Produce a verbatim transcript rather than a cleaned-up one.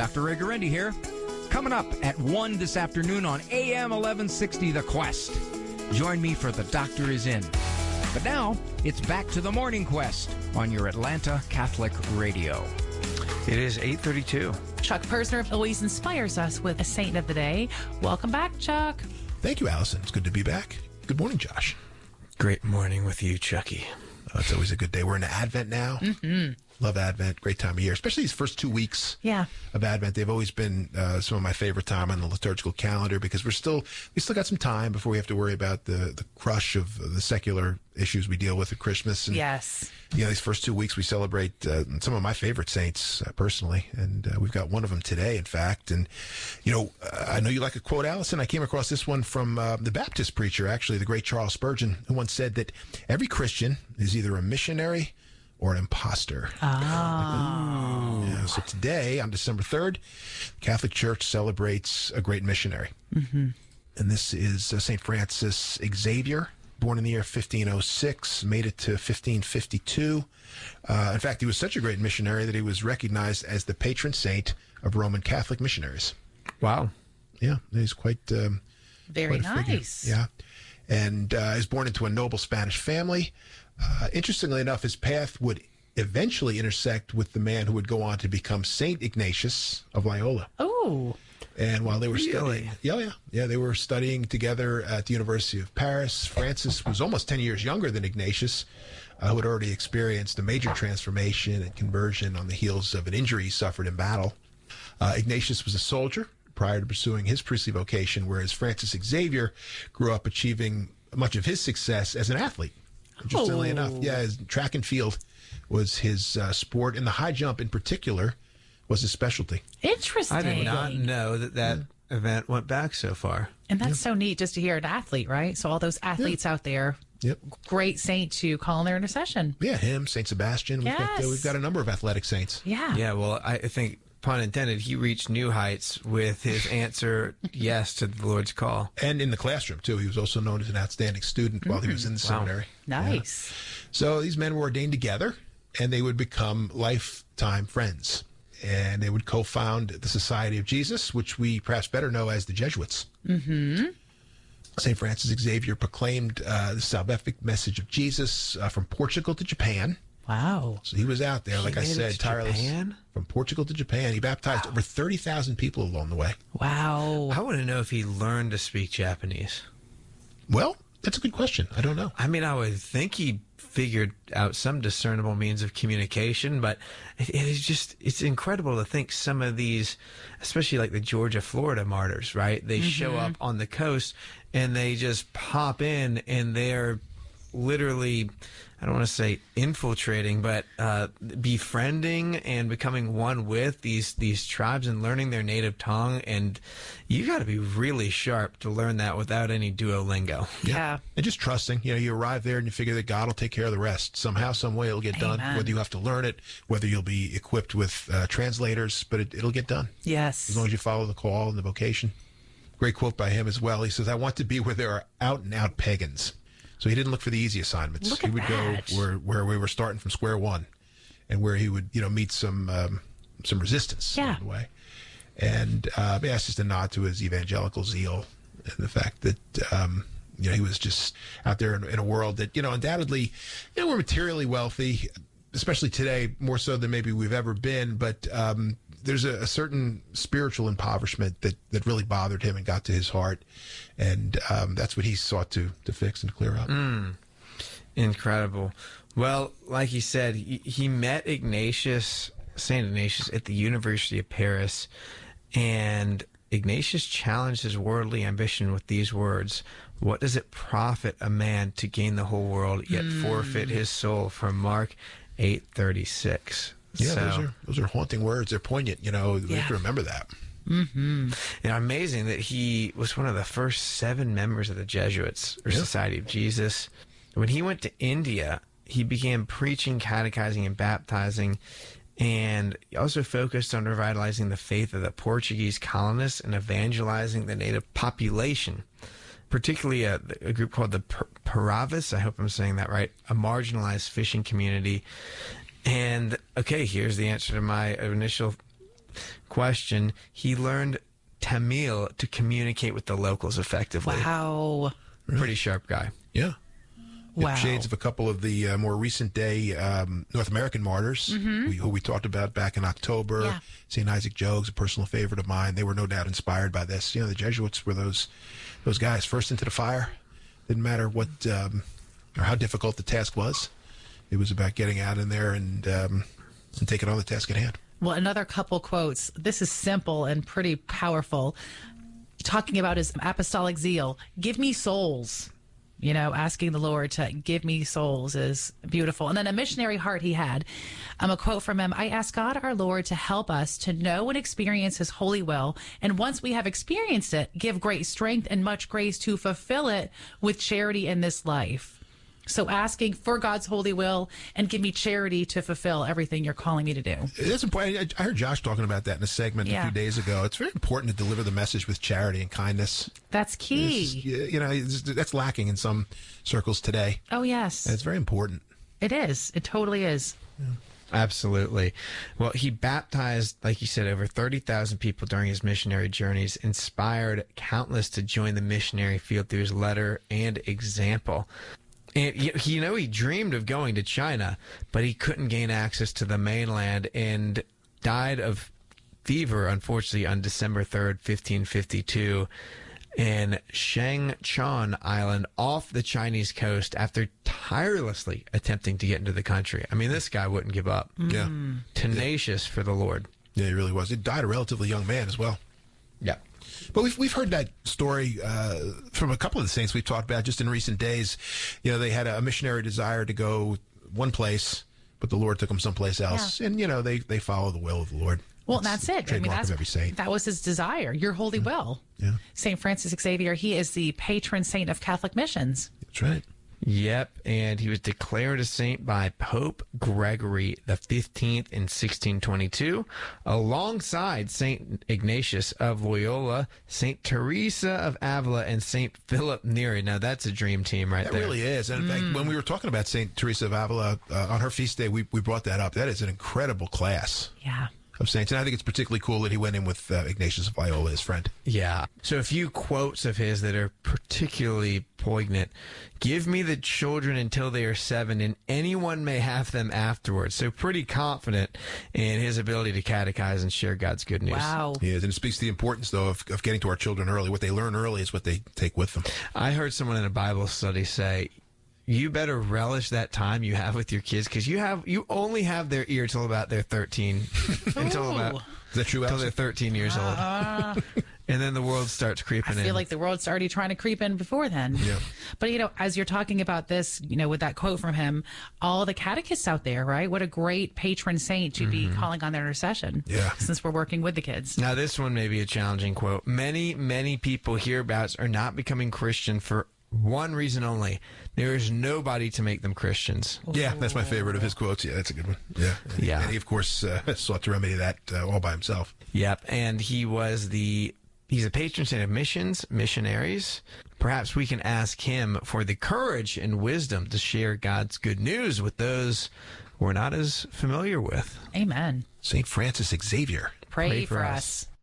Doctor Ray Guarendi here. Coming up at one this afternoon on A M eleven sixty The Quest. Join me for The Doctor Is In. But now, it's back to the Morning Quest on your Atlanta Catholic Radio. It is eight thirty-two. Chuck Persner always inspires us with a saint of the day. Welcome back, Chuck. Thank you, Allison. It's good to be back. Good morning, Josh. Great morning with you, Chucky. Oh, it's always a good day. We're in Advent now. Mm-hmm. Love Advent. Great time of year, especially these first two weeks yeah. of Advent. They've always been uh, some of my favorite time on the liturgical calendar because we're still we still got some time before we have to worry about the, the crush of the secular issues we deal with at Christmas. And, yes. You know, these first two weeks we celebrate uh, some of my favorite saints uh, personally, and uh, we've got one of them today, in fact. And, you know, uh, I know you like a quote, Allison. I came across this one from uh, the Baptist preacher, actually, the great Charles Spurgeon, who once said that every Christian is either a missionary or an imposter. Oh. Yeah, so today, on December third, the Catholic Church celebrates a great missionary. Mm-hmm. And this is uh, Saint Francis Xavier, born in the year fifteen oh six, made it to fifteen fifty-two. Uh, in fact, he was such a great missionary that he was recognized as the patron saint of Roman Catholic missionaries. Wow. Yeah, he's quite um, Very quite a figure. nice. Yeah. And uh, he was born into a noble Spanish family. Uh, interestingly enough, his path would eventually intersect with the man who would go on to become Saint Ignatius of Loyola. Oh. And while they were Really? studying, yeah, yeah, yeah, they were studying together at the University of Paris. Francis was almost ten years younger than Ignatius, uh, who had already experienced a major transformation and conversion on the heels of an injury he suffered in battle. Uh, Ignatius was a soldier prior to pursuing his priestly vocation, whereas Francis Xavier grew up achieving much of his success as an athlete. Interestingly Oh. enough, yeah, his track and field was his uh, sport, and the high jump in particular was his specialty. Interesting. I did not know that that yeah. event went back so far. And that's yeah. so neat just to hear an athlete, right? So all those athletes yeah. out there, yep. great saint to call in their intercession. Yeah, him, Saint Sebastian. Yes. We've got, uh, we've got a number of athletic saints. Yeah. Yeah, well, I think, pun intended, he reached new heights with his answer yes to the Lord's call. And in the classroom, too. He was also known as an outstanding student mm-hmm. while he was in the wow. seminary. Nice. Yeah. So these men were ordained together, and they would become lifetime friends. And they would co-found the Society of Jesus, which we perhaps better know as the Jesuits. Mm-hmm. Saint Francis Xavier proclaimed uh, the salvific message of Jesus uh, from Portugal to Japan. Wow. So he was out there, like he I made said, it to tireless. Japan? From Portugal to Japan. He baptized wow. over thirty thousand people along the way. Wow. I want to know if he learned to speak Japanese. Well, that's a good question. I don't know. I mean, I would think he figured out some discernible means of communication, but it, it is just, it's incredible to think some of these, especially like the Georgia, Florida martyrs, right? They mm-hmm. show up on the coast and they just pop in and they're literally, I don't want to say infiltrating, but uh, befriending and becoming one with these these tribes and learning their native tongue. And you got to be really sharp to learn that without any Duolingo. Yeah. yeah. And just trusting. You know, you arrive there and you figure that God will take care of the rest. Somehow, some way it'll get Amen. done. Whether you have to learn it, whether you'll be equipped with uh, translators, but it, it'll get done. Yes. As long as you follow the call and the vocation. Great quote by him as well. He says, I want to be where there are out-and-out pagans. So he didn't look for the easy assignments. Look he at would that. go where, where we were starting from square one, and where he would, you know, meet some um, some resistance yeah. along the way. And uh, yeah, it's just a nod to his evangelical zeal and the fact that um, you know he was just out there in, in a world that, you know, undoubtedly, you know, we're materially wealthy, especially today, more so than maybe we've ever been. But um, there's a, a certain spiritual impoverishment that, that really bothered him and got to his heart. And um, that's what he sought to, to fix and clear up. Mm, incredible. Well, like he said, he, he met Ignatius, Saint Ignatius, at the University of Paris. And Ignatius challenged his worldly ambition with these words: what does it profit a man to gain the whole world, yet mm. forfeit his soul? From Mark eight thirty-six. Yeah, so, those are those are haunting words. They're poignant. You know, we yeah. have to remember that. Mm-hmm. And amazing that he was one of the first seven members of the Jesuits, or yeah. Society of Jesus. When he went to India, he began preaching, catechizing, and baptizing. And he also focused on revitalizing the faith of the Portuguese colonists and evangelizing the native population, particularly a, a group called the Paravis. I hope I'm saying that right. A marginalized fishing community. And, okay, here's the answer to my initial Question, he learned Tamil to communicate with the locals effectively. Wow. Pretty sharp guy. Yeah. Wow. Shades of a couple of the uh, more recent day um, North American martyrs Mm-hmm. we, who we talked about back in October. Yeah. Saint Isaac Jogues, a personal favorite of mine. They were no doubt inspired by this. You know, the Jesuits were those those guys first into the fire. Didn't matter what um, or how difficult the task was. It was about getting out in there and um, and taking on the task at hand. Well, another couple quotes. This is simple and pretty powerful. Talking about his apostolic zeal. Give me souls. You know, asking the Lord to give me souls is beautiful. And then a missionary heart he had. Um, a quote from him, I ask God our Lord to help us to know and experience his holy will. And once we have experienced it, give great strength and much grace to fulfill it with charity in this life. So asking for God's holy will and give me charity to fulfill everything you're calling me to do. It's important. I heard Josh talking about that in a segment Yeah. a few days ago. It's very important to deliver the message with charity and kindness. That's key. It's- you know, it's, that's lacking in some circles today. Oh, yes. And it's very important. It is. It totally is. Absolutely. Well, he baptized, like you said, over thirty thousand people during his missionary journeys, inspired countless to join the missionary field through his letter and example. And, you you know, he dreamed of going to China, but he couldn't gain access to the mainland and died of fever, unfortunately, on December third, fifteen fifty-two, in Shangchuan Island off the Chinese coast after tirelessly attempting to get into the country. I mean, this guy wouldn't give up. Yeah. Tenacious for the Lord. Yeah, he really was. He died a relatively young man as well. Yeah. But we've we've heard that story uh, from a couple of the saints we've talked about just in recent days. You know, they had a missionary desire to go one place, but the Lord took them someplace else, Yeah. and you know they they follow the will of the Lord. Well, that's the it. I mean, trademark that's of every saint. that was his desire. Your holy will. Yeah. Saint Francis Xavier. He is the patron saint of Catholic missions. That's right. Yep, and he was declared a saint by Pope Gregory the fifteenth in sixteen twenty-two, alongside Saint Ignatius of Loyola, Saint Teresa of Avila, and Saint Philip Neri. Now, that's a dream team right That there. really is. And in fact, when we were talking about Saint Teresa of Avila uh, on her feast day, we we brought that up. That is an incredible class Yeah. of saints, and I think it's particularly cool that he went in with uh, Ignatius of Loyola, his friend. Yeah. So a few quotes of his that are particularly poignant. Give me the children until they are seven, and anyone may have them afterwards. So pretty confident in his ability to catechize and share God's good news. Wow. He is, and it speaks to the importance, though, of, of getting to our children early. What they learn early is what they take with them. I heard someone in a Bible study say, you better relish that time you have with your kids, because you have you only have their ear till about they're thirteen, until Ooh. about Is that true, until Allison? they're thirteen years old, Uh, and then the world starts I creeping feel in. like the world's already trying to creep in before then. Yeah. But, you know, as you're talking about this, you know, with that quote from him, all the catechists out there, right? What a great patron saint to be calling on their intercession. Yeah. Since we're working with the kids. Now, this one may be a challenging quote. Many, many people hereabouts are not becoming Christian for one reason only. There is nobody to make them Christians. Yeah, that's my favorite of his quotes. Yeah, that's a good one. Yeah. And Yeah. He, and he, of course, uh, sought to remedy that uh, all by himself. Yep, and he was the he's a patron saint of missions, missionaries. Perhaps we can ask him for the courage and wisdom to share God's good news with those we're not as familiar with. Amen. Saint Francis Xavier. Pray, Pray for, for us. us.